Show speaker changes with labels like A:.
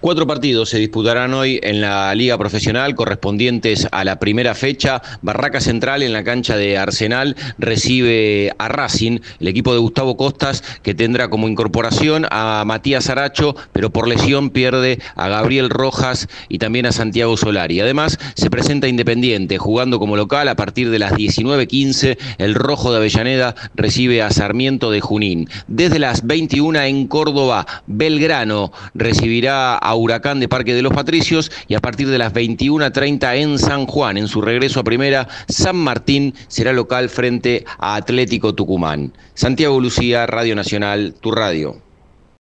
A: 4 partidos se disputarán hoy en la Liga Profesional correspondientes a la primera fecha. Barraca Central en la cancha de Arsenal recibe a Racing, el equipo de Gustavo Costas, que tendrá como incorporación a Matías Aracho, pero por lesión pierde a Gabriel Rojas y también a Santiago Solari. Además, se presenta Independiente jugando como local a partir de las 19:15. El Rojo de Avellaneda recibe a Sarmiento de Junín. Desde las 21 en Córdoba, Belgrano recibirá a Huracán de Parque de los Patricios, y a partir de las 21:30 en San Juan, en su regreso a primera, San Martín será local frente a Atlético Tucumán. Santiago Lucía, Radio Nacional, tu radio.